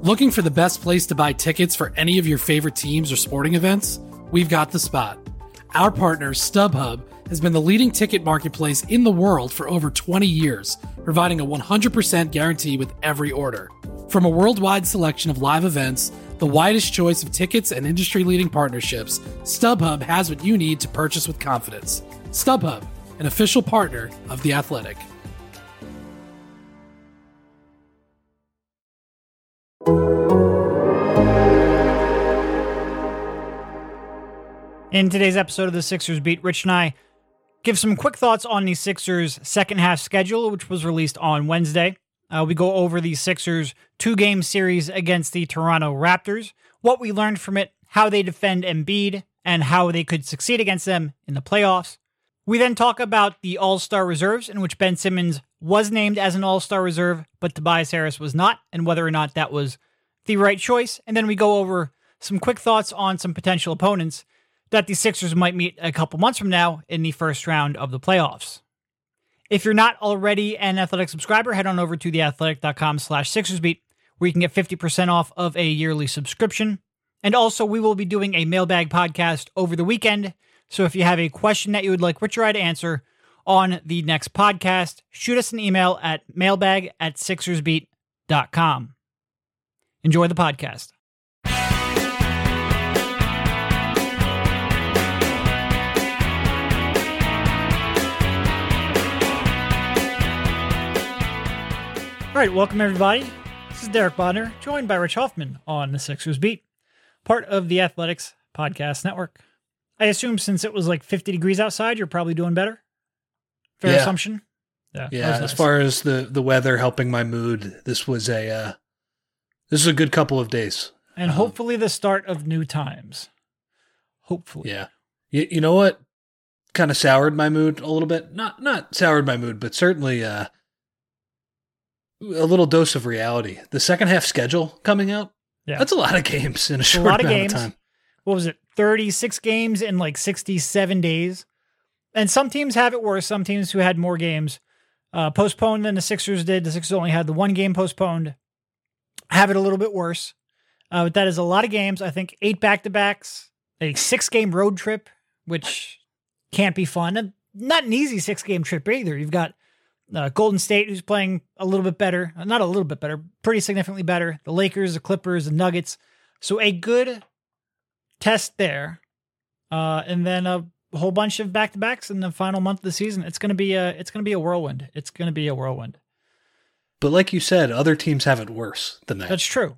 Looking for the best place to buy tickets for any of your favorite teams or sporting events? We've got the spot. Our partner, StubHub, has been the leading ticket marketplace in the world for over 20 years, providing a 100% guarantee with every order. From a worldwide selection of live events, the widest choice of tickets and industry-leading partnerships, StubHub has what you need to purchase with confidence. StubHub, an official partner of The Athletic. In today's episode of the Sixers Beat, Rich and I give some quick thoughts on the Sixers' second half schedule, which was released on Wednesday. We go over the Sixers' 2-game series against the Toronto Raptors, what we learned from it, how they defend Embiid, and how they could succeed against them in the playoffs. We then talk about the All-Star reserves, in which Ben Simmons was named as an All-Star reserve, but Tobias Harris was not, and whether or not that was the right choice. And then we go over some quick thoughts on some potential opponents that the Sixers might meet a couple months from now in the first round of the playoffs. If you're not already an Athletic subscriber, head on over to theathletic.com/SixersBeat, where you can get 50% off of a yearly subscription. And also, we will be doing a mailbag podcast over the weekend. So if you have a question that you would like Rich or I to answer on the next podcast, shoot us an email at mailbag@sixersbeat.com. Enjoy the podcast. All right, welcome everybody. This is Derek Bodner, joined by Rich Hoffman on the Sixers Beat, part of the Athletics Podcast Network. I assume since it was like 50 degrees outside, you're probably doing better? Fair assumption? Yeah, nice. As far as the weather helping my mood, this is a good couple of days. And hopefully the start of new times. Hopefully. Yeah. You know what kind of soured my mood a little bit? Not soured my mood, but certainly a little dose of reality. The second half schedule coming out, that's a lot of games in a short amount of time. What was it? 36 games in like 67 days. And some teams have it worse. Some teams who had more games postponed than the Sixers did. The Sixers only had the one game postponed. Have it a little bit worse. But that is a lot of games. I think 8 back-to-backs, a 6-game road trip, which can't be fun. And not an easy 6-game trip either. You've got Golden State, who's playing a little bit better. Not a little bit better, pretty significantly better. The Lakers, the Clippers, the Nuggets. So a good test there. And then a whole bunch of back-to-backs in the final month of the season. It's going to be a whirlwind. It's going to be a whirlwind. But like you said, other teams have it worse than that. That's true.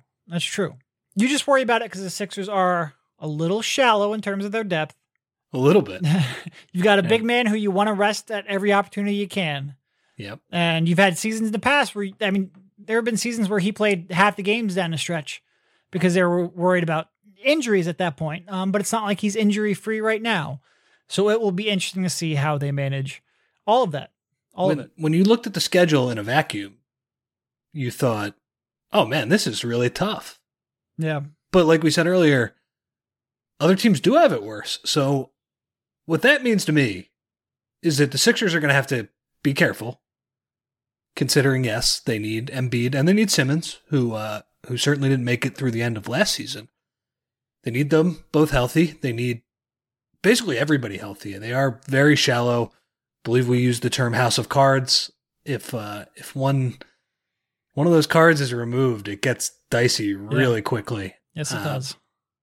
You just worry about it because the Sixers are a little shallow in terms of their depth. A little bit. You've got a big man who you want to rest at every opportunity you can. Yep. And you've had seasons in the past where, there have been seasons where he played half the games down the stretch because they were worried about injuries at that point. But it's not like he's injury-free right now. So it will be interesting to see how they manage all of that. When you looked at the schedule in a vacuum, you thought, oh man, this is really tough. Yeah. But like we said earlier, other teams do have it worse. So what that means to me is that the Sixers are going to have to be careful, considering, yes, they need Embiid and they need Simmons, who certainly didn't make it through the end of last season. They need them both healthy. They need basically everybody healthy. They are very shallow. I believe we use the term house of cards. If one of those cards is removed, it gets dicey really quickly. Yes, it does.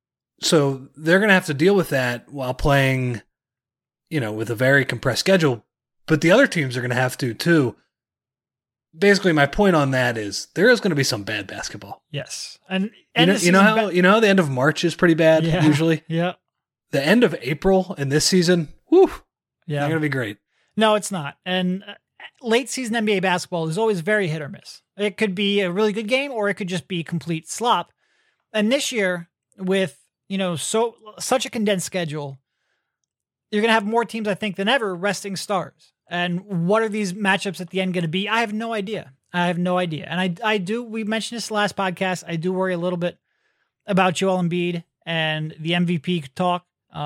So they're going to have to deal with that while playing, with a very compressed schedule. But the other teams are going to have to too. Basically, my point on that is there is going to be some bad basketball. Yes, and you know how the end of March is pretty bad usually. Yeah, the end of April in this season, not going to be great. No, it's not. And late season NBA basketball is always very hit or miss. It could be a really good game, or it could just be complete slop. And this year, with such a condensed schedule, you're going to have more teams, I think, than ever resting stars. And what are these matchups at the end going to be? I have no idea. And I do, we mentioned this last podcast, I do worry a little bit about Joel Embiid and the MVP talk.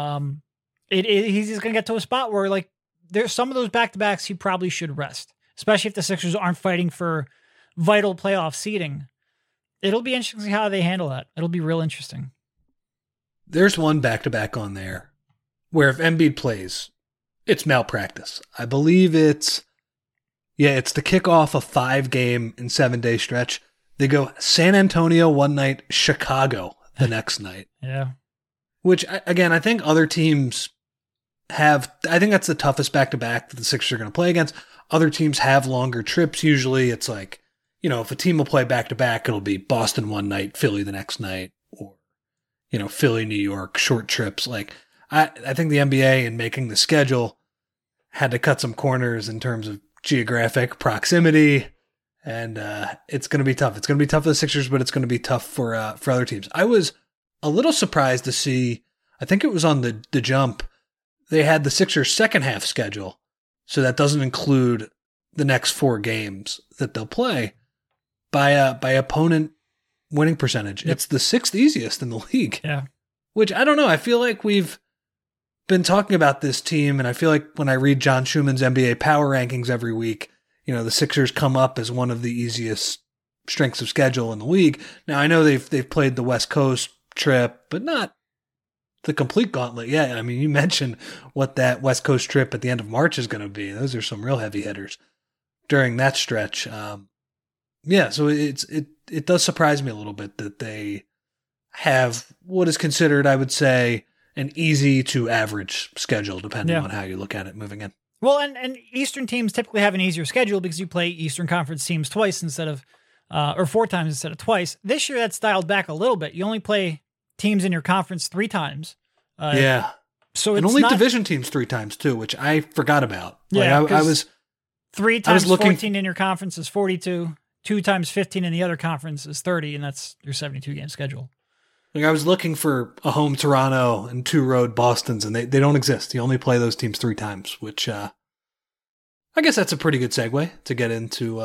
He's going to get to a spot where, like, there's some of those back-to-backs he probably should rest, especially if the Sixers aren't fighting for vital playoff seeding. it'll be interesting to see how they handle that. It'll be real interesting. There's one back-to-back on there where if Embiid plays, it's malpractice. I believe it's the kickoff of 5-game in 7-day stretch. They go San Antonio one night, Chicago the next night. Yeah. Which, again, I think other teams I think that's the toughest back-to-back that the Sixers are going to play against. Other teams have longer trips. Usually it's like, if a team will play back-to-back, it'll be Boston one night, Philly the next night, or, Philly, New York, short trips. Like, I think the NBA in making the schedule had to cut some corners in terms of geographic proximity, and it's going to be tough. It's going to be tough for the Sixers, but it's going to be tough for other teams. I was a little surprised to see, I think it was on the Jump, they had the Sixers' second half schedule, so that doesn't include the next 4 games that they'll play, by opponent winning percentage. Yep. It's the 6th easiest in the league. Yeah. Which, I don't know, I feel like we've been talking about this team, and I feel like when I read John Schumann's NBA power rankings every week, the Sixers come up as one of the easiest strengths of schedule in the league. Now, I know they've played the West Coast trip, but not the complete gauntlet yet. I mean, you mentioned what that West Coast trip at the end of March is going to be. Those are some real heavy hitters during that stretch. So it does surprise me a little bit that they have what is considered, I would say, an easy to average schedule, depending on how you look at it moving in. Well, and Eastern teams typically have an easier schedule because you play Eastern Conference teams twice instead of, or 4 times instead of twice. This year, that's dialed back a little bit. You only play teams in your conference 3 times. So it's only division teams 3 times too, which I forgot about. Yeah, I was 3 times 14 in your conference is 42. 2 times 15 in the other conference is 30, and that's your 72-game schedule. I was looking for a home Toronto and 2 road Bostons, and they don't exist. You only play those teams 3 times, which I guess that's a pretty good segue to get into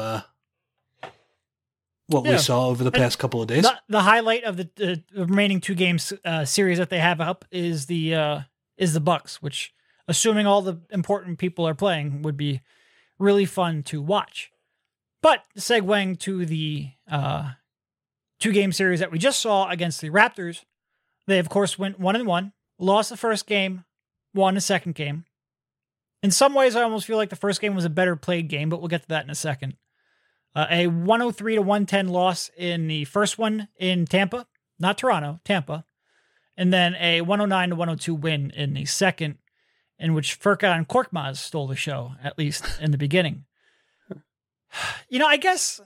what we saw over the past couple of days. The highlight of the remaining 2 games series that they have up is the Bucks, which, assuming all the important people are playing, would be really fun to watch. But segueing to the 2-game series that we just saw against the Raptors, they of course went 1-1, lost the first game, won the second game. In some ways, I almost feel like the first game was a better played game, but we'll get to that in a second. A 103-110 loss in the first one in Tampa, not Toronto, Tampa. And then a 109-102 win in the second, in which Furkan Korkmaz stole the show, at least in the beginning. I guess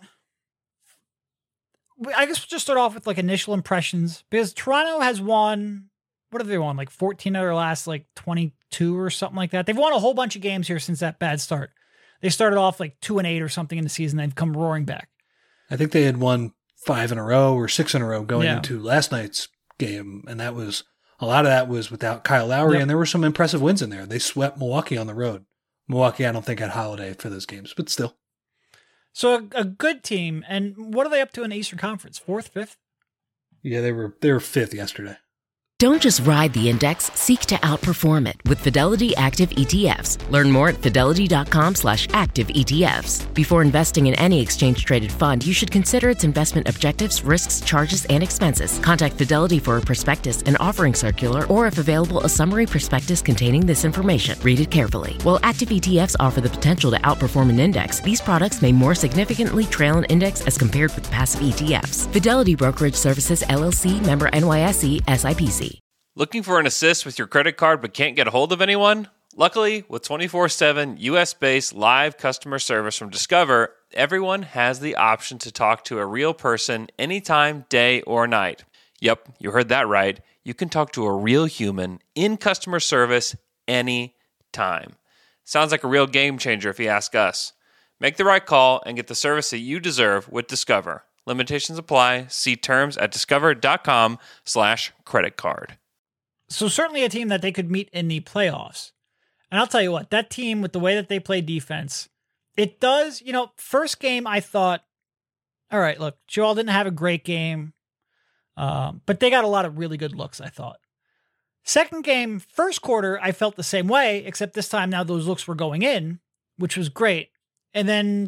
we'll just start off with initial impressions, because Toronto has won, what have they won? 14 out of their last 22 or something like that. They've won a whole bunch of games here since that bad start. They started off 2-8 or something in the season. They've come roaring back. I think they had won 5 in a row or 6 in a row going into last night's game. And a lot of that was without Kyle Lowry. Yep. And there were some impressive wins in there. They swept Milwaukee on the road. Milwaukee, I don't think, had Holiday for those games, but still. So a good team. And what are they up to in the Eastern Conference? 4th, 5th? Yeah, they were 5th yesterday. Don't just ride the index, seek to outperform it with Fidelity Active ETFs. Learn more at fidelity.com/active ETFs. Before investing in any exchange-traded fund, you should consider its investment objectives, risks, charges, and expenses. Contact Fidelity for a prospectus, an offering circular, or if available, a summary prospectus containing this information. Read it carefully. While active ETFs offer the potential to outperform an index, these products may more significantly trail an index as compared with passive ETFs. Fidelity Brokerage Services, LLC, member NYSE, SIPC. Looking for an assist with your credit card but can't get a hold of anyone? Luckily, with 24/7 US-based live customer service from Discover, everyone has the option to talk to a real person anytime, day or night. Yep, you heard that right. You can talk to a real human in customer service anytime. Sounds like a real game changer if you ask us. Make the right call and get the service that you deserve with Discover. Limitations apply. See terms at discover.com/creditcard. So certainly a team that they could meet in the playoffs. And I'll tell you what, that team with the way that they play defense, it does, first game I thought, all right, look, Joel didn't have a great game, but they got a lot of really good looks, I thought. Second game, first quarter, I felt the same way, except this time now those looks were going in, which was great. And then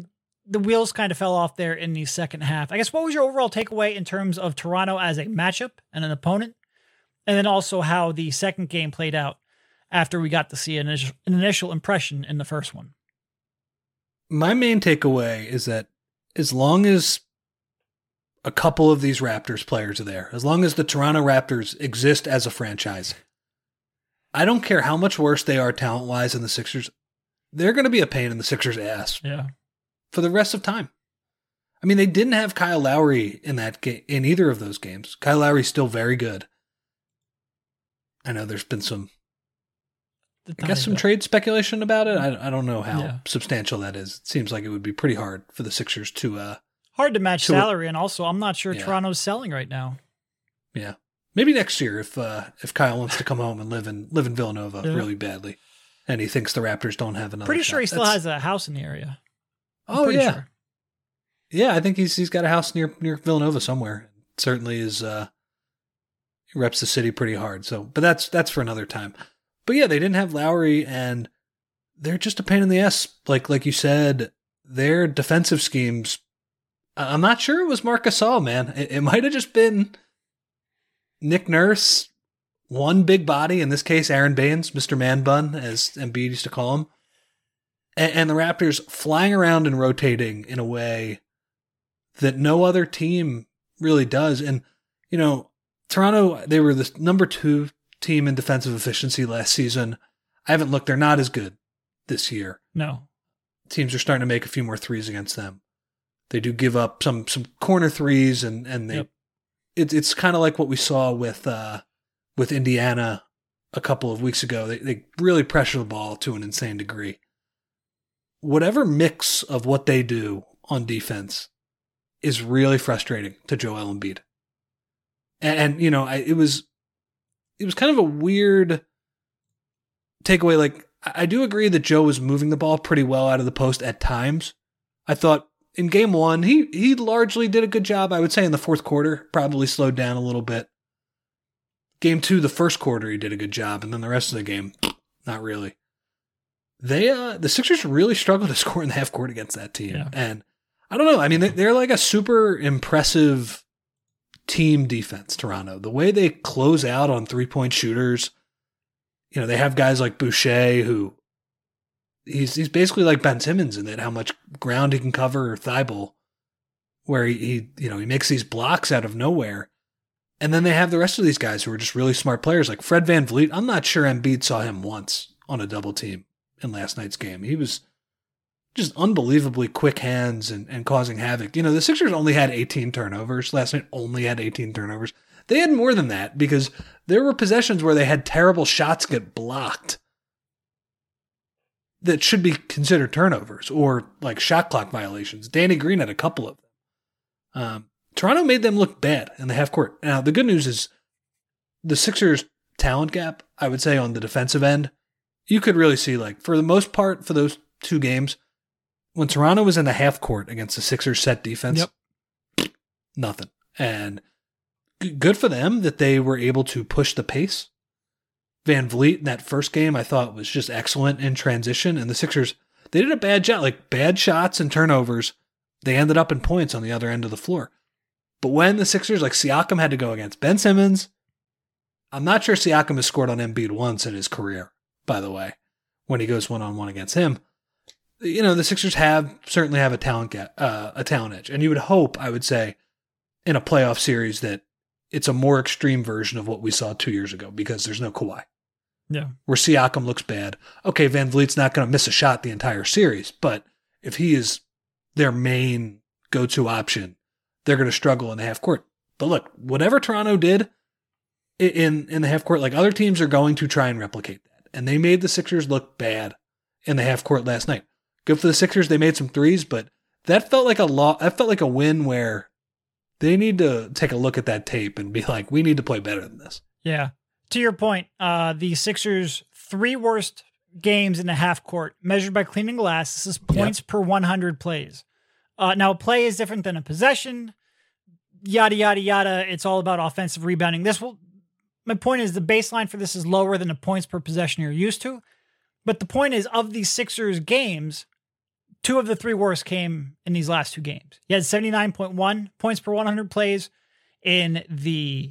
the wheels kind of fell off there in the second half. I guess what was your overall takeaway in terms of Toronto as a matchup and an opponent? And then also how the second game played out after we got to see an initial impression in the first one. My main takeaway is that as long as a couple of these Raptors players are there, as long as the Toronto Raptors exist as a franchise, I don't care how much worse they are talent-wise than the Sixers, they're going to be a pain in the Sixers' ass for the rest of time. I mean, they didn't have Kyle Lowry in that in either of those games. Kyle Lowry's still very good. I know there's been some trade speculation about it. I don't know how substantial that is. It seems like it would be pretty hard for the Sixers to... hard to match salary, and also I'm not sure Toronto's selling right now. Yeah. Maybe next year if Kyle wants to come home and live in Villanova really badly, and he thinks the Raptors don't have another Pretty shot. sure he still has a house in the area. Oh, yeah. Sure. Yeah, I think he's got a house near Villanova somewhere. Certainly is... he reps the city pretty hard. So, but that's for another time. But yeah, they didn't have Lowry, and they're just a pain in the ass. Like you said, their defensive schemes. I'm not sure it was Marc Gasol, man. It might have just been Nick Nurse, one big body, in this case, Aaron Baines, Mr. Man Bun, as Embiid used to call him, and the Raptors flying around and rotating in a way that no other team really does. And you know, Toronto, they were the number 2 team in defensive efficiency last season. I haven't looked. They're not as good this year. No. Teams are starting to make a few more threes against them. They do give up some corner threes, and they it's kind of like what we saw with Indiana a couple of weeks ago. They really pressure the ball to an insane degree. Whatever mix of what they do on defense is really frustrating to Joel Embiid. And you know, it was kind of a weird takeaway. Like, I do agree that Joe was moving the ball pretty well out of the post at times. I thought in game 1, he largely did a good job. I would say in the fourth quarter, probably slowed down a little bit. Game 2, the first quarter, he did a good job. And then the rest of the game, not really. The Sixers really struggled to score in the half court against that team. Yeah. And I don't know. I mean, they're like a super impressive team defense, Toronto. The way they close out on 3-point shooters, you know, they have guys like Boucher, who he's basically like Ben Simmons in that, how much ground he can cover, or Thibault, where he makes these blocks out of nowhere. And then they have the rest of these guys who are just really smart players, like Fred VanVleet. I'm not sure Embiid saw him once on a double team in last night's game. He was just unbelievably quick hands and causing havoc. You know, the Sixers only had 18 turnovers. Last night only had 18 turnovers. They had more than that because there were possessions where they had terrible shots get blocked that should be considered turnovers or like shot clock violations. Danny Green had a couple of them. Toronto made them look bad in the half court. Now, the good news is the Sixers' talent gap, I would say, on the defensive end, you could really see, like, for the most part, for those 2 games, when Toronto was in the half court against the Sixers set defense, nothing. And good for them that they were able to push the pace. VanVleet in that first game, I thought, was just excellent in transition. And the Sixers, they did a bad job, like bad shots and turnovers. They ended up in points on the other end of the floor. But when the Sixers, like Siakam, had to go against Ben Simmons, I'm not sure Siakam has scored on Embiid once in his career, by the way, when he goes one-on-one against him. You know, the Sixers certainly have a talent edge. And you would hope, I would say, in a playoff series that it's a more extreme version of what we saw 2 years ago because there's no Kawhi. Yeah. Where Siakam looks bad. Okay, VanVleet's not going to miss a shot the entire series, but if he is their main go-to option, they're going to struggle in the half court. But look, whatever Toronto did in the half court, like other teams are going to try and replicate that. And they made the Sixers look bad in the half court last night. Good for the Sixers. They made some threes, but that felt like a win where they need to take a look at that tape and be like, we need to play better than this. Yeah. To your point, the Sixers' 3 worst games in the half court measured by cleaning glass. This is points per 100 plays. Now, a play is different than a possession. Yada, yada, yada. It's all about offensive rebounding. My point is the baseline for this is lower than the points per possession you're used to. But the point is, of these Sixers games, 2 of the 3 worst came in these last 2 games. He had 79.1 points per 100 plays in the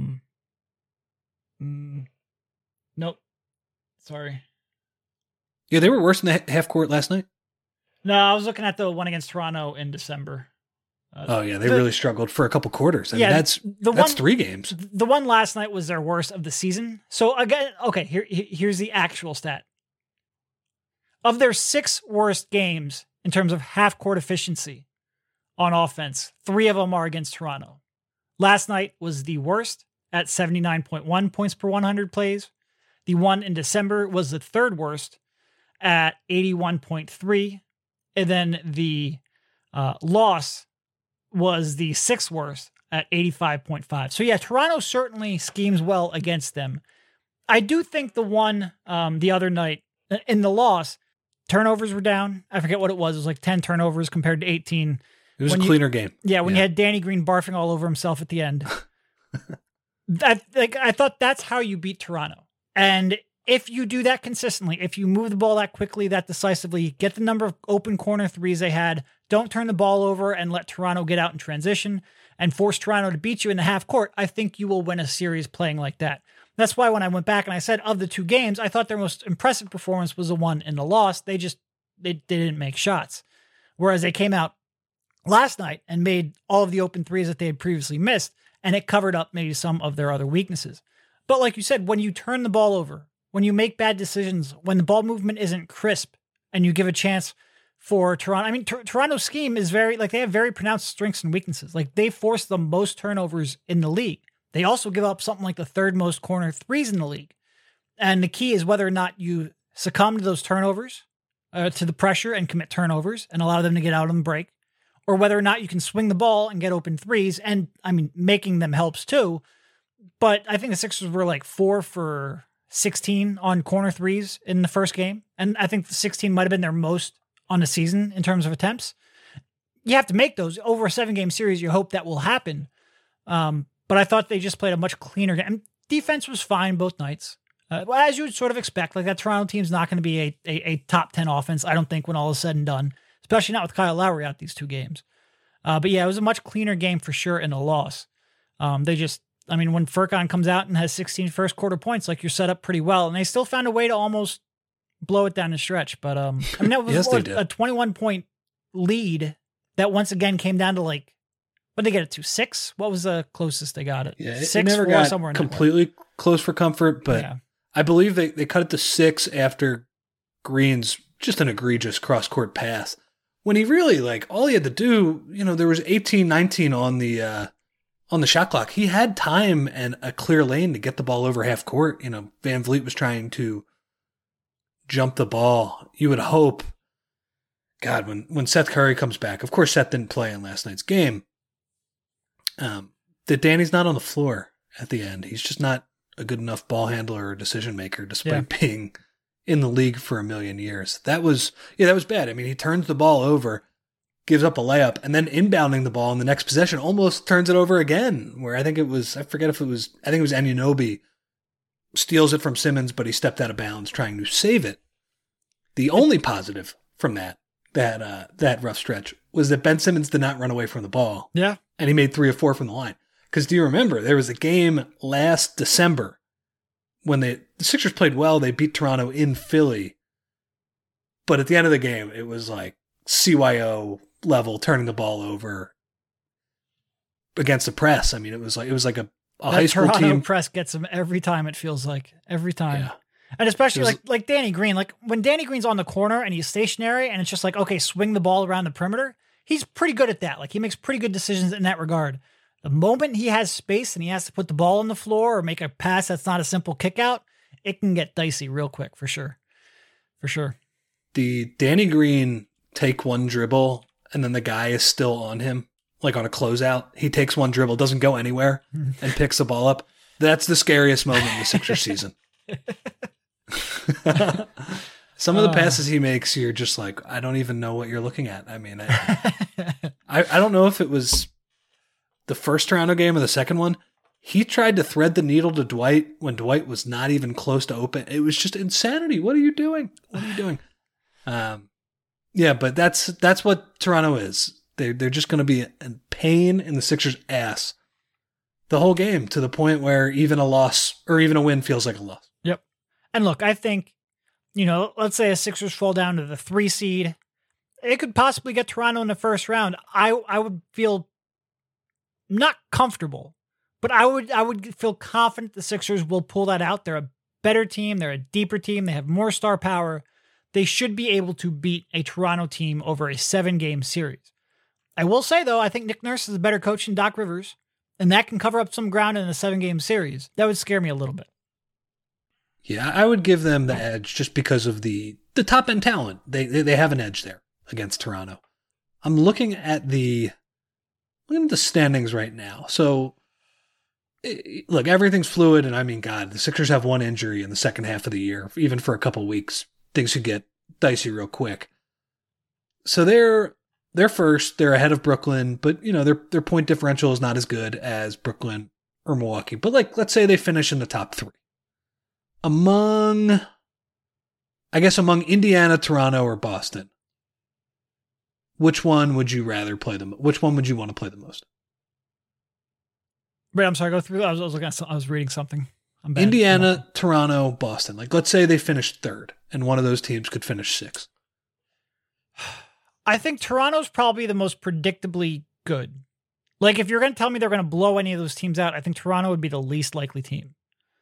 nope. Sorry. Yeah, they were worse in the half court last night. No, I was looking at the one against Toronto in December. They really struggled for a couple quarters. I mean, that's 3 games. The one last night was their worst of the season. So again, okay, here's the actual stat. Of their 6 worst games in terms of half-court efficiency on offense, 3 of them are against Toronto. Last night was the worst at 79.1 points per 100 plays. The one in December was the 3rd worst at 81.3. And then the loss was the 6th worst at 85.5. So yeah, Toronto certainly schemes well against them. I do think the one the other night in the loss, turnovers were down. I forget what it was. It was like 10 turnovers compared to 18. It was a cleaner game. Yeah, when you had Danny Green barfing all over himself at the end. I thought that's how you beat Toronto. And if you do that consistently, if you move the ball that quickly, that decisively, get the number of open corner threes they had, don't turn the ball over and let Toronto get out in transition and force Toronto to beat you in the half court, I think you will win a series playing like that. That's why when I went back and I said of the 2 games, I thought their most impressive performance was the one in the loss. They didn't make shots. Whereas they came out last night and made all of the open threes that they had previously missed, and it covered up maybe some of their other weaknesses. But like you said, when you turn the ball over, when you make bad decisions, when the ball movement isn't crisp, and you give a chance for Toronto, I mean, Toronto's scheme is they have very pronounced strengths and weaknesses. Like, they force the most turnovers in the league. They also give up something like the 3rd most corner threes in the league. And the key is whether or not you succumb to those turnovers, to the pressure and commit turnovers and allow them to get out on the break, or whether or not you can swing the ball and get open threes. And I mean, making them helps too. But I think the Sixers were like 4 for 16 on corner threes in the first game. And I think the 16 might've been their most on the season in terms of attempts. You have to make those over a 7-game series. You hope that will happen. But I thought they just played a much cleaner game. Defense was fine both nights. As you would sort of expect, like that Toronto team's not going to be a top 10 offense, I don't think, when all is said and done, especially not with Kyle Lowry out these 2 games. But yeah, it was a much cleaner game for sure in a loss. When Furkan comes out and has 16 first quarter points, like, you're set up pretty well, and they still found a way to almost blow it down the stretch. But that was yes, a 21-point lead that once again came down to like, what did they get it to? 6? What was the closest they got it? Yeah, 6, it never 4, got somewhere in completely close for comfort, but yeah. I believe they cut it to 6 after Green's just an egregious cross-court pass. When he really, like, all he had to do, there was 18-19 on the shot clock. He had time and a clear lane to get the ball over half court. Van Vliet was trying to jump the ball. You would hope, God, when Seth Curry comes back, of course Seth didn't play in last night's game, that Danny's not on the floor at the end. He's just not a good enough ball handler or decision maker, despite being in the league for a million years. That was bad. I mean, he turns the ball over, gives up a layup, and then inbounding the ball in the next possession almost turns it over again, where I think it was Anunoby steals it from Simmons, but he stepped out of bounds trying to save it. The only positive from that rough stretch was that Ben Simmons did not run away from the ball. Yeah. And he made 3 of 4 from the line. Because do you remember, there was a game last December when the Sixers played well, they beat Toronto in Philly. But at the end of the game, it was like CYO level, turning the ball over against the press. I mean, it was like a high school Toronto team. Press gets them every time, it feels like. Every time. Yeah. And especially like Danny Green, like when Danny Green's on the corner and he's stationary and it's just like, okay, swing the ball around the perimeter. He's pretty good at that. Like, he makes pretty good decisions in that regard. The moment he has space and he has to put the ball on the floor or make a pass that's not a simple kick out, it can get dicey real quick, for sure. For sure. The Danny Green take one dribble and then the guy is still on him, like on a closeout. He takes one dribble, doesn't go anywhere, and picks the ball up. That's the scariest moment in the Sixers season. Some of the passes he makes, you're just like, I don't even know what you're looking at. I mean, I don't know if it was the first Toronto game or the second one. He tried to thread the needle to Dwight when Dwight was not even close to open. It was just insanity. What are you doing? Yeah, but that's what Toronto is. They're just going to be a pain in the Sixers' ass the whole game, to the point where even a loss or even a win feels like a loss. Yep. And look, I think, let's say a Sixers fall down to the 3 seed. It could possibly get Toronto in the first round. I would feel not comfortable, but I would feel confident the Sixers will pull that out. They're a better team. They're a deeper team. They have more star power. They should be able to beat a Toronto team over a 7-game series. I will say, though, I think Nick Nurse is a better coach than Doc Rivers, and that can cover up some ground in a 7-game series. That would scare me a little bit. Yeah, I would give them the edge just because of the top-end talent. They have an edge there against Toronto. I'm looking at the standings right now. So, look, everything's fluid, and I mean, God, the Sixers have one injury in the second half of the year. Even for a couple weeks, things could get dicey real quick. So they're first. They're ahead of Brooklyn, but their point differential is not as good as Brooklyn or Milwaukee. But let's say they finish in the top 3. Among Indiana, Toronto, or Boston, which one would you rather play them? Which one would you want to play the most? Wait, I'm sorry. Go through. I was reading something. I'm bad. Indiana, Toronto, Boston. Let's say they finished 3rd, and one of those teams could finish 6th. I think Toronto's probably the most predictably good. If you're going to tell me they're going to blow any of those teams out, I think Toronto would be the least likely team.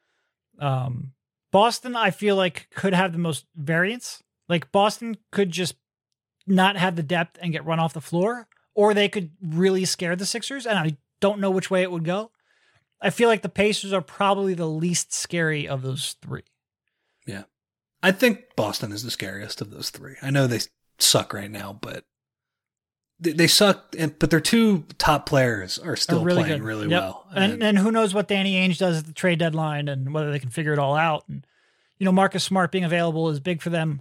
Boston, I feel like, could have the most variance. Boston could just not have the depth and get run off the floor, or they could really scare the Sixers, and I don't know which way it would go. I feel like the Pacers are probably the least scary of those 3. Yeah. I think Boston is the scariest of those 3. I know they suck right now, but they suck, but their 2 top players are still playing really well. And who knows what Danny Ainge does at the trade deadline and whether they can figure it all out. And, Marcus Smart being available is big for them.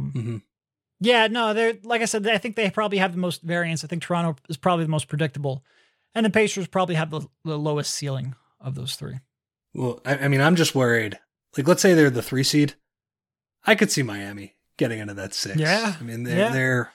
Yeah, no, they're, like I said, I think they probably have the most variance. I think Toronto is probably the most predictable. And the Pacers probably have the lowest ceiling of those 3. Well, I mean, I'm just worried. Let's say they're the 3 seed. I could see Miami getting into that 6. Yeah. I mean, they're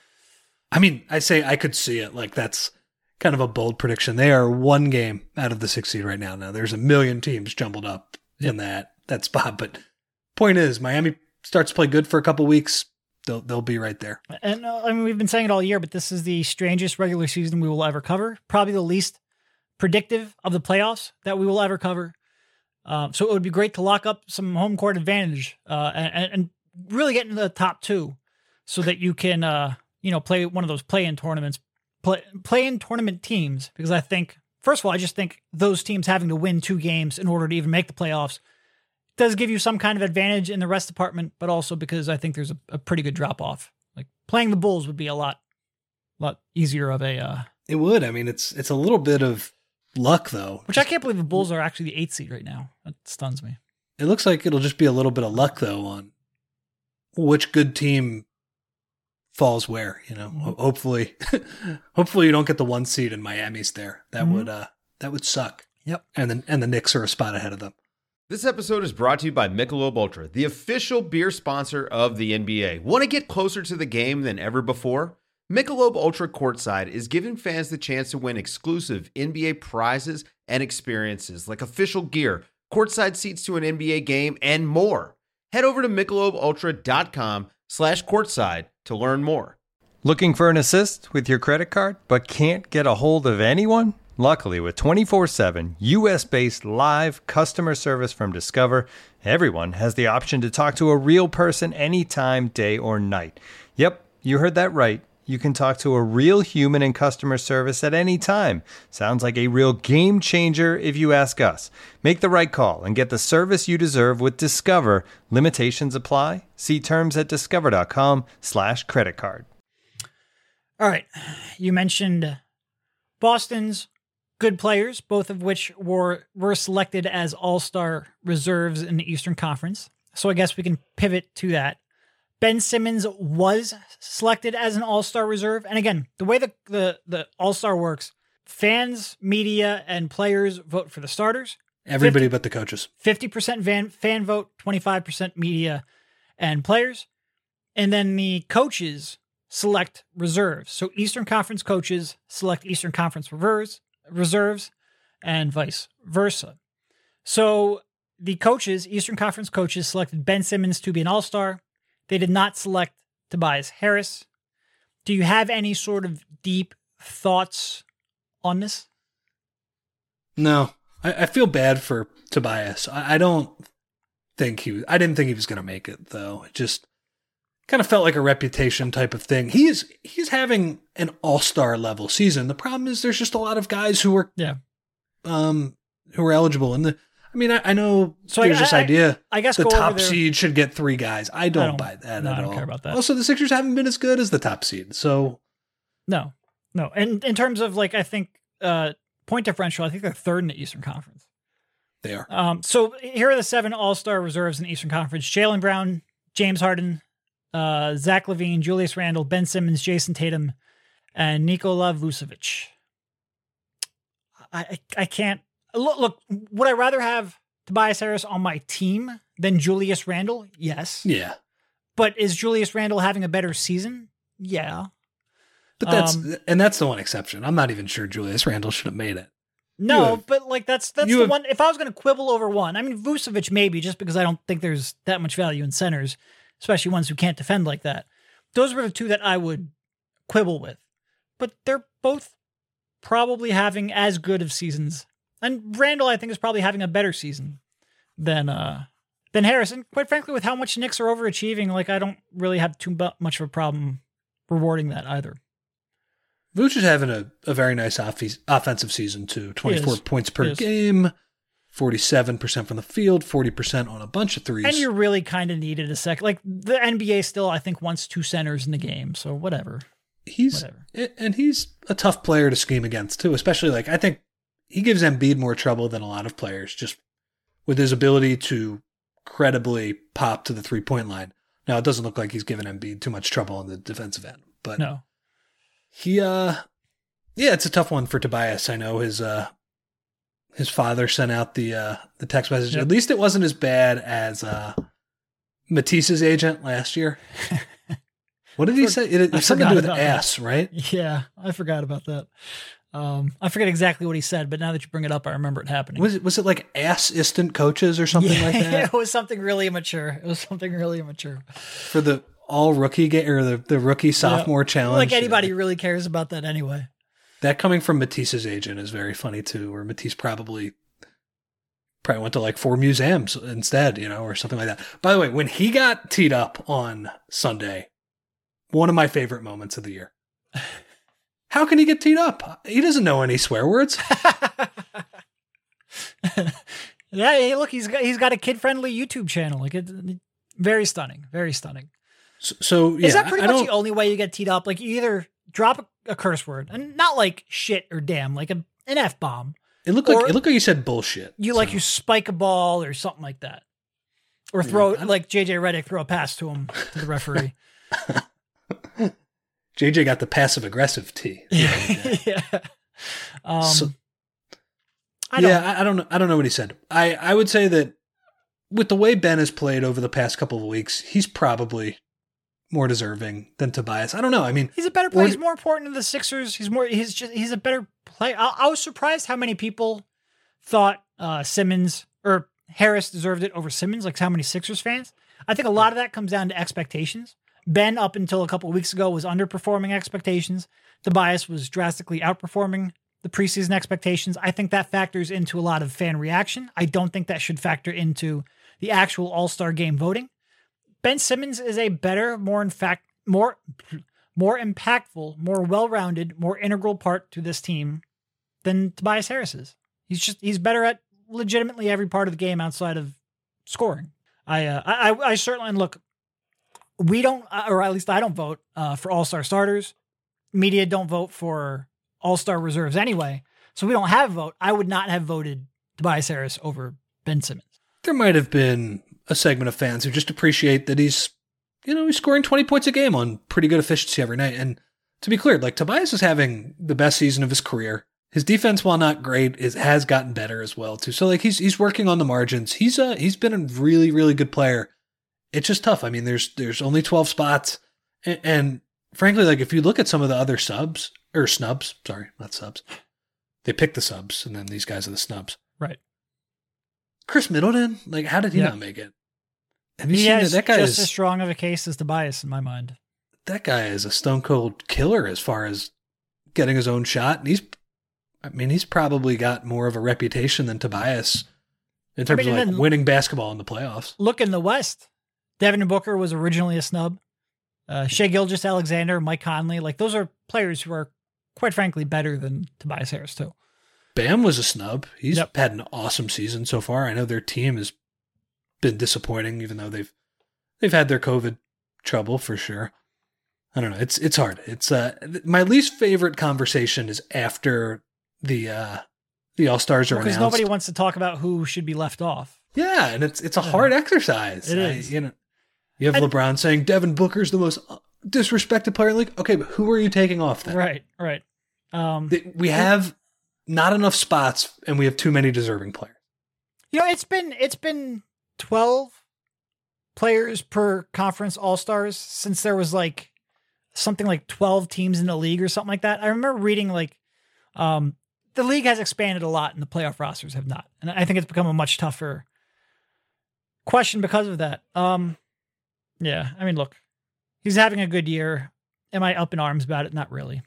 I could see it. That's kind of a bold prediction. They are 1 game out of the 6 seed right now. Now, there's a million teams jumbled up in that spot. But point is, Miami starts to play good for a couple weeks. They'll be right there. And we've been saying it all year, but this is the strangest regular season we will ever cover. Probably the least predictive of the playoffs that we will ever cover. So it would be great to lock up some home court advantage and really get into the top 2 so that you can, play one of those play-in tournaments, play-in tournament teams. Because I think, first of all, I just think those teams having to win 2 games in order to even make the playoffs does give you some kind of advantage in the rest department, but also because I think there's a pretty good drop-off. Playing the Bulls would be a lot easier of a... It would. I mean, it's a little bit of luck, though. Which I can't believe the Bulls are actually the 8th seed right now. That stuns me. It looks like it'll just be a little bit of luck, though, on which good team falls where. Hopefully you don't get the 1 seed and Miami's there. That would suck. Yep. And the Knicks are a spot ahead of them. This episode is brought to you by Michelob Ultra, the official beer sponsor of the NBA. Want to get closer to the game than ever before? Michelob Ultra Courtside is giving fans the chance to win exclusive NBA prizes and experiences like official gear, courtside seats to an NBA game, and more. Head over to MichelobUltra.com/courtside to learn more. Looking for an assist with your credit card but can't get a hold of anyone? Luckily, with 24/7 U.S.-based live customer service from Discover, everyone has the option to talk to a real person anytime, day or night. Yep, you heard that right. You can talk to a real human in customer service at any time. Sounds like a real game changer if you ask us. Make the right call and get the service you deserve with Discover. Limitations apply. See terms at discover.com/creditcard. All right. You mentioned Boston's good players, both of which were selected as all-star reserves in the Eastern Conference. So I guess we can pivot to that. Ben Simmons was selected as an all-star reserve. And again, the way the all-star works, fans, media, and players vote for the starters. Everybody but the coaches. 50% fan vote, 25% media and players. And then the coaches select reserves. So Eastern Conference coaches select Eastern Conference reserves and vice versa. So the coaches, Eastern Conference coaches, selected Ben Simmons to be an all-star. They did not select Tobias Harris. Do you have any sort of deep thoughts on this? No, I feel bad for Tobias. I didn't think he was going to make it, though. It just kind of felt like a reputation type of thing. He's having an all-star level season. The problem is there's just a lot of guys who are eligible. And I know there's this idea I guess the go top over there. seed should get 3 guys. I don't buy that at all. I don't care about that. Also, the Sixers haven't been as good as the top seed. So No. And in terms of I think point differential, I think they're third in the Eastern Conference. they are. So here are the 7 all-star reserves in the Eastern Conference. Jaylen Brown, James Harden, Zach LaVine, Julius Randle, Ben Simmons, Jason Tatum, and Nikola Vucevic. I can't look. Would I rather have Tobias Harris on my team than Julius Randle? Yes. Yeah. But is Julius Randle having a better season? Yeah. But that's the one exception. I'm not even sure Julius Randle should have made it. No, but that's the one. If I was going to quibble over one, Vucevic maybe, just because I don't think there's that much value in centers, especially ones who can't defend like that. Those were the 2 that I would quibble with. But they're both probably having as good of seasons. And Randle, I think, is probably having a better season than Harris. And quite frankly, with how much Knicks are overachieving, I don't really have too much of a problem rewarding that either. Vooch is having a very nice offensive season, too. 24 points per game, 47% from the field, 40% on a bunch of threes. And you really kind of needed a second. The NBA still, I think, wants 2 centers in the game, so whatever. He's a tough player to scheme against, too, especially, I think he gives Embiid more trouble than a lot of players, just with his ability to credibly pop to the 3-point line. Now, it doesn't look like he's given Embiid too much trouble on the defensive end, but no. It's a tough one for Tobias. I know his father sent out the text message. Yep. At least it wasn't as bad as Matisse's agent last year. What did he say? It's something to do with ass, right? Yeah, I forgot about that. I forget exactly what he said, but now that you bring it up, I remember it happening. Was it like assistant coaches or something like that? It was something really immature. For the all rookie game or the rookie sophomore challenge. Anybody really cares about that anyway. That coming from Matisse's agent is very funny too, where Matisse probably went to 4 museums instead, or something like that. By the way, when he got teed up on Sunday, one of my favorite moments of the year. How can he get teed up? He doesn't know any swear words. Yeah, hey, look, he's got a kid-friendly YouTube channel. Very stunning, very stunning. So yeah, is that pretty much the only way you get teed up? You either drop a curse word, and not shit or damn, an F-bomb. It looked like you said bullshit. You spike a ball or something like that, or throw JJ Redick, throw a pass to him, to the referee. JJ got the passive aggressive tee. Yeah. I don't know what he said. I would say that with the way Ben has played over the past couple of weeks, he's probably more deserving than Tobias. I don't know. He's a better player. He's more important to the Sixers. He's a better player. I was surprised how many people thought Simmons or Harris deserved it over Simmons. How many Sixers fans? I think a lot of that comes down to expectations. Ben, up until a couple of weeks ago, was underperforming expectations. Tobias was drastically outperforming the preseason expectations. I think that factors into a lot of fan reaction. I don't think that should factor into the actual All-Star game voting. Ben Simmons is a better, more impactful, more well-rounded, more integral part to this team than Tobias Harris is. He's better at legitimately every part of the game outside of scoring. I certainly look. We don't, or at least I don't vote for All-Star starters. Media don't vote for All-Star reserves anyway, so we don't have a vote. I would not have voted Tobias Harris over Ben Simmons. There might have been a segment of fans who just appreciate that he's scoring 20 points a game on pretty good efficiency every night. And to be clear, Tobias is having the best season of his career. His defense, while not great, has gotten better as well too. So he's working on the margins. He's been a really, really good player. It's just tough. There's only 12 spots, and frankly, like if you look at some of the other snubs, sorry, not subs. They pick the subs, and then these guys are the snubs. Right. Chris Middleton, like, how did he not make it? Have you He seen has that guy? just as strong of a case as Tobias in my mind. That guy is a stone cold killer as far as getting his own shot, and he's probably got more of a reputation than Tobias in terms of like winning basketball in the playoffs. Look in the West. Devin Booker was originally a snub. Shai Gilgeous-Alexander, Mike Conley, like those are players who are quite frankly better than Tobias Harris too. Bam was a snub. He's had an awesome season so far. I know their team has been disappointing, even though they've had their COVID trouble for sure. I don't know. It's hard. It's my least favorite conversation is after the All-Stars are announced. Because nobody wants to talk about who should be left off. Yeah, and it's a hard exercise. It is. You have LeBron saying Devin Booker's the most disrespected player in the league. Okay, but who are you taking off then? Right. We have not enough spots, and we have too many deserving players. You know, it's been 12 players per conference All-Stars since there was like something like 12 teams in the league or something like that. I remember reading like the league has expanded a lot and the playoff rosters have not. And I think it's become a much tougher question because of that. Yeah, I mean, look, he's having a good year. Am I up in arms about it? Not really.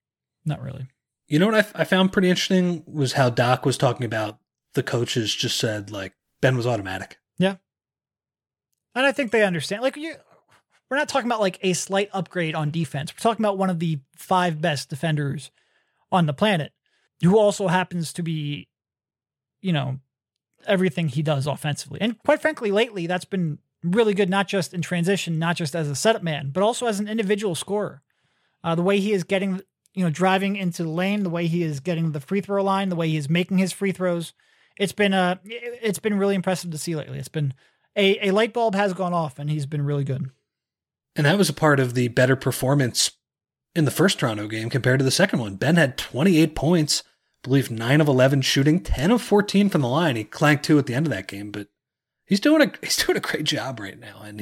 You know what I found pretty interesting was how Doc was talking about the coaches just said like Ben was automatic. Yeah. And I think they understand. Like we're not talking about like a slight upgrade on defense. We're talking about one of the 5 best defenders on the planet who also happens to be, you know, everything he does offensively. And quite frankly, lately that's been really good, not just in transition, not just as a setup man, but also as an individual scorer. The way he is getting, driving into the lane, the way he is getting the free throw line, the way he is making his free throws. It's been really impressive to see lately. It's been a light bulb has gone off and he's been really good. And that was a part of the better performance in the first Toronto game compared to the second one. Ben had 28 points, I believe 9 of 11 shooting, 10 of 14 from the line. He clanked 2 at the end of that game, but he's doing a great job right now. And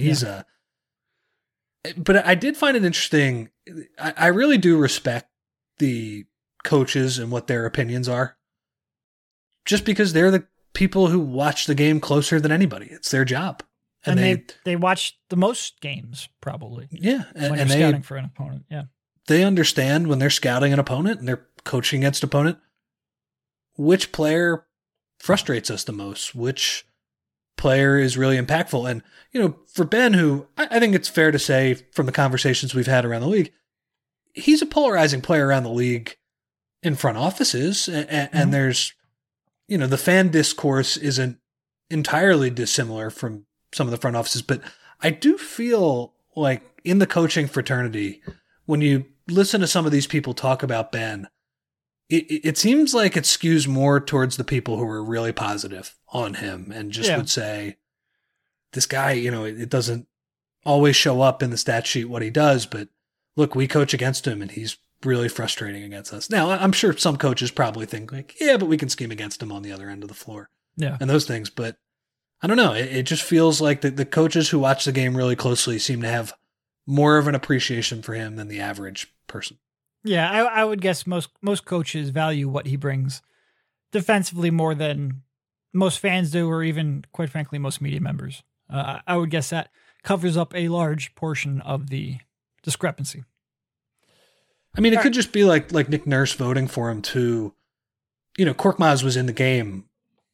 but I did find it interesting. I really do respect the coaches and what their opinions are, just because they're the people who watch the game closer than anybody. It's their job. And they watch the most games, probably. Yeah. And they're scouting for an opponent. Yeah. They understand when they're scouting an opponent and they're coaching against an opponent, which player frustrates us the most, which player is really impactful. And, for Ben, who I think it's fair to say from the conversations we've had around the league, he's a polarizing player around the league in front offices. And there's, the fan discourse isn't entirely dissimilar from some of the front offices, but I do feel like in the coaching fraternity, when you listen to some of these people talk about Ben, it seems like it skews more towards the people who are really positive on him and just would say, this guy, it doesn't always show up in the stat sheet what he does, but look, we coach against him and he's really frustrating against us. Now, I'm sure some coaches probably think like, yeah, but we can scheme against him on the other end of the floor. Yeah. And those things, but I don't know. It just feels like the coaches who watch the game really closely seem to have more of an appreciation for him than the average person. Yeah, I would guess most coaches value what he brings defensively more than most fans do, or even, quite frankly, most media members. I would guess that covers up a large portion of the discrepancy. I mean, it could just be like Nick Nurse voting for him too. Korkmaz was in the game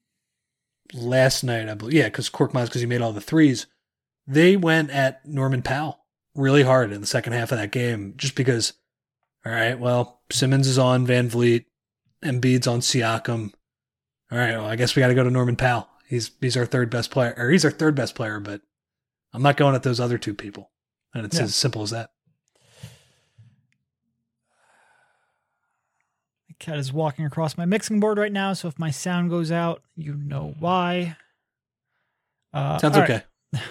last night, I believe. Yeah, because he made all the threes. They went at Norman Powell really hard in the second half of that game, just because, all right, well, Simmons is on Van Vliet, Embiid's on Siakam. All right, well, I guess we got to go to Norman Powell. He's our third best player, but I'm not going at those other 2 people. And it's as simple as that. The cat is walking across my mixing board right now, so if my sound goes out, you know why. Sounds okay. Right.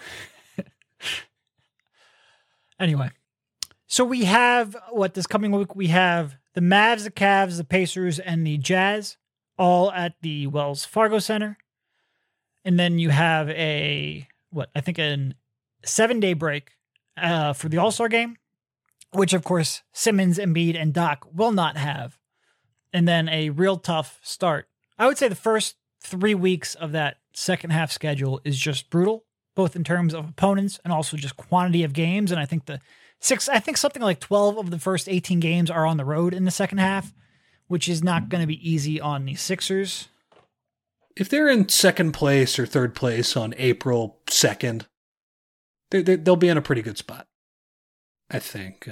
Anyway, so we have, this coming week, we have the Mavs, the Cavs, the Pacers, and the Jazz, all at the Wells Fargo Center. And then you have a 7-day break for the All-Star game. which of course Simmons, Embiid, and Doc will not have. And then a real tough start. I would say the first 3 weeks of that second half schedule is just brutal, both in terms of opponents and also just quantity of games. And I think something like 12 of the first 18 games are on the road in the second half, which is not going to be easy on the Sixers. If they're in second place or third place on April 2nd, they'll be in a pretty good spot, I think.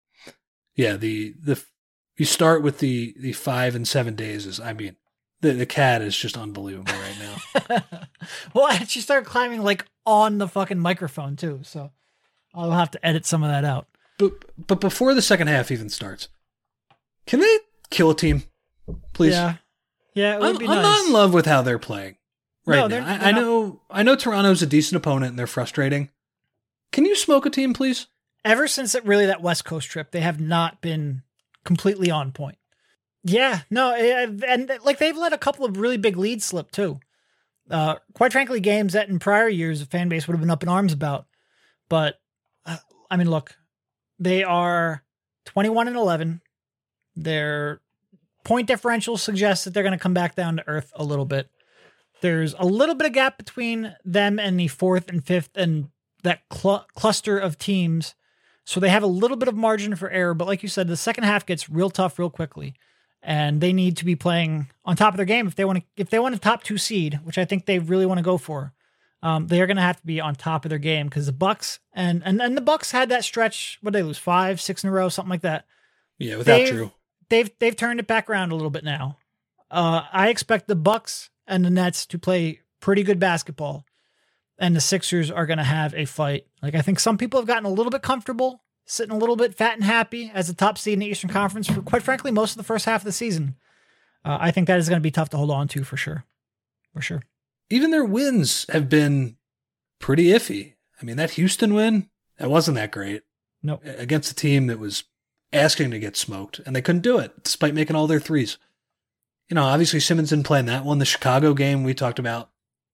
You start with the 5 and 7 days the cat is just unbelievable right now. Well, she started climbing like on the fucking microphone too, so I'll have to edit some of that out. But before the second half even starts, can they kill a team, please? Yeah, it would be nice. I'm not in love with how they're playing right No, now. I know Toronto's a decent opponent and they're frustrating. Can you smoke a team, please? Ever since that West Coast trip, they have not been completely on point. Yeah, no, and like they've let a couple of really big leads slip too. Quite frankly, games that in prior years the fan base would have been up in arms about. But I mean, look, they are 21-11. Their point differential suggests that they're going to come back down to earth a little bit. There's a little bit of gap between them and the 4th and 5th and that cluster of teams. So they have a little bit of margin for error. But like you said, the second half gets real tough real quickly. And they need to be playing on top of their game if they want a top 2 seed, which I think they really want to go for. They are going to have to be on top of their game because the Bucks and the Bucks had that stretch. What did they lose? 5, 6 in a row, something like that. Yeah, without Drew. They've turned it back around a little bit now. I expect the Bucks and the Nets to play pretty good basketball, and the Sixers are going to have a fight. Like I think some people have gotten a little bit comfortable, sitting a little bit fat and happy as the top seed in the Eastern Conference for, quite frankly, most of the first half of the season. I think that is going to be tough to hold on to for sure. For sure. Even their wins have been pretty iffy. I mean, that Houston win, that wasn't that great. Nope. Against a team that was asking to get smoked, and they couldn't do it despite making all their threes. You know, obviously Simmons didn't play in that one. The Chicago game we talked about,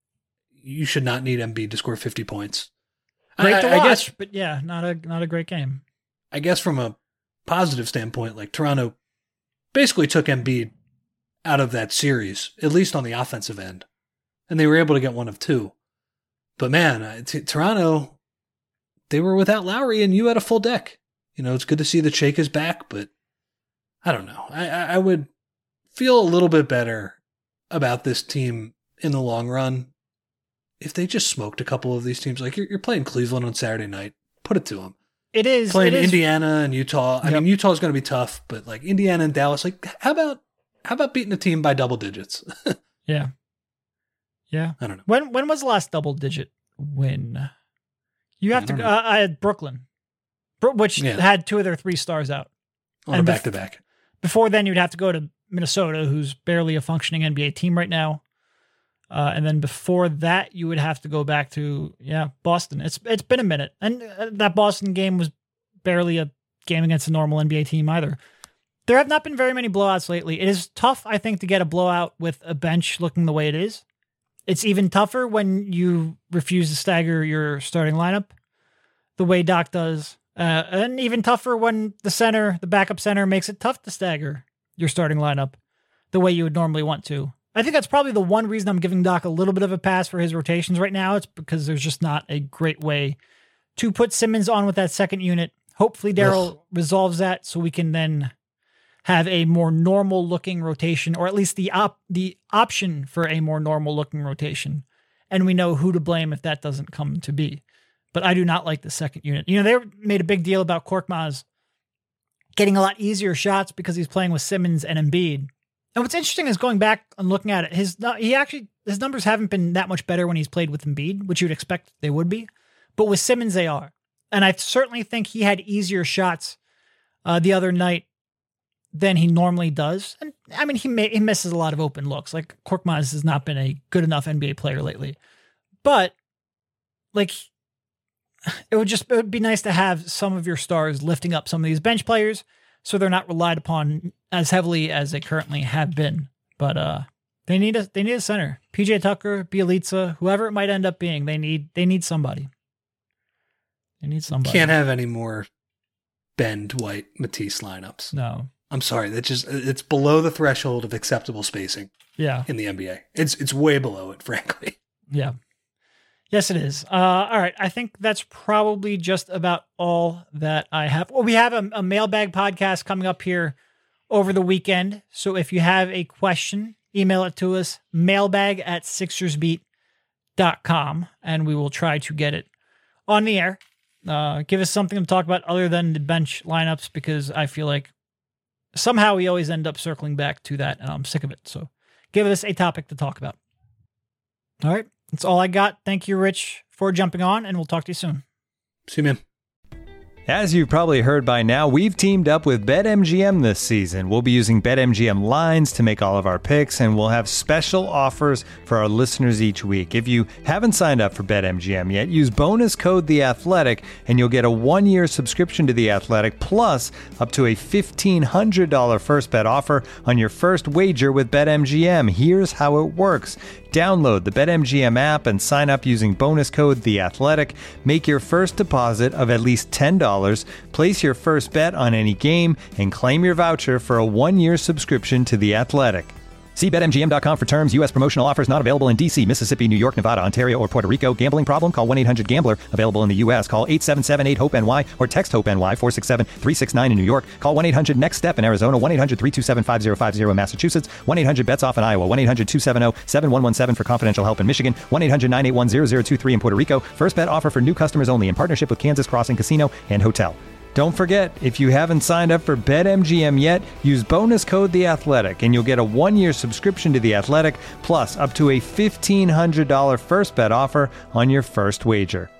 you should not need Embiid to score 50 points. Great to watch, I guess, but yeah, not a great game. I guess from a positive standpoint, like Toronto basically took Embiid out of that series, at least on the offensive end, and they were able to get one of 2. But man, Toronto, they were without Lowry, and you had a full deck. You know, it's good to see that Shake is back, but I don't know. I would feel a little bit better about this team in the long run if they just smoked a couple of these teams. Like you're playing Cleveland on Saturday night, put it to them. It is playing Indiana and Utah. I mean, Utah's going to be tough, but like Indiana and Dallas, like how about beating a team by double digits? Yeah. I don't know. When was the last double digit win? You have to. I had Brooklyn, which had 2 of their 3 stars out on a back-to-back. Before then, you'd have to go to Minnesota, who's barely a functioning NBA team right now. And then before that, you would have to go back to, Boston. It's been a minute. And that Boston game was barely a game against a normal NBA team either. There have not been very many blowouts lately. It is tough, I think, to get a blowout with a bench looking the way it is. It's even tougher when you refuse to stagger your starting lineup the way Doc does. And even tougher when the backup center makes it tough to stagger your starting lineup the way you would normally want to. I think that's probably the one reason I'm giving Doc a little bit of a pass for his rotations right now. It's because there's just not a great way to put Simmons on with that second unit. Hopefully Daryl resolves that so we can then have a more normal looking rotation, or at least the option for a more normal looking rotation. And we know who to blame if that doesn't come to be. But I do not like the second unit. You know, they made a big deal about Korkmaz getting a lot easier shots because he's playing with Simmons and Embiid. And what's interesting is going back and looking at it, his numbers haven't been that much better when he's played with Embiid, which you'd expect they would be. But with Simmons, they are. And I certainly think he had easier shots the other night than he normally does. And I mean, he misses a lot of open looks. Like Korkmaz has not been a good enough NBA player lately. But like, it would be nice to have some of your stars lifting up some of these bench players so they're not relied upon as heavily as they currently have been. But they need a center. PJ Tucker, Bjelica, whoever it might end up being, they need somebody. They need somebody. Can't have any more Ben, Dwight, Matisse lineups. No. I'm sorry. It's below the threshold of acceptable spacing. Yeah. In the NBA. It's way below it, frankly. Yeah. Yes, it is. All right. I think that's probably just about all that I have. Well, we have a mailbag podcast coming up here over the weekend. So if you have a question, email it to us, mailbag@sixersbeat.com, and we will try to get it on the air. Give us something to talk about other than the bench lineups, because I feel like somehow we always end up circling back to that, and I'm sick of it. So give us a topic to talk about. All right. That's all I got. Thank you, Rich, for jumping on, and we'll talk to you soon. See you, man. As you've probably heard by now, we've teamed up with BetMGM this season. We'll be using BetMGM lines to make all of our picks, and we'll have special offers for our listeners each week. If you haven't signed up for BetMGM yet, use bonus code THEATHLETIC, and you'll get a 1-year subscription to The Athletic, plus up to a $1,500 first bet offer on your first wager with BetMGM. Here's how it works. Download the BetMGM app and sign up using bonus code THEATHLETIC. Make your first deposit of at least $10. Place your first bet on any game and claim your voucher for a 1-year subscription to The Athletic. See BetMGM.com for terms. U.S. promotional offers not available in D.C., Mississippi, New York, Nevada, Ontario, or Puerto Rico. Gambling problem? Call 1-800-GAMBLER. Available in the U.S. Call 877-8-HOPE-NY or text HOPE-NY 467-369 in New York. Call 1-800-NEXT-STEP in Arizona. 1-800-327-5050 in Massachusetts. 1-800-BETS-OFF in Iowa. 1-800-270-7117 for confidential help in Michigan. 1-800-981-0023 in Puerto Rico. First bet offer for new customers only in partnership with Kansas Crossing Casino and Hotel. Don't forget, if you haven't signed up for BetMGM yet, use bonus code THEATHLETIC, and you'll get a 1-year subscription to The Athletic, plus up to a $1,500 first bet offer on your first wager.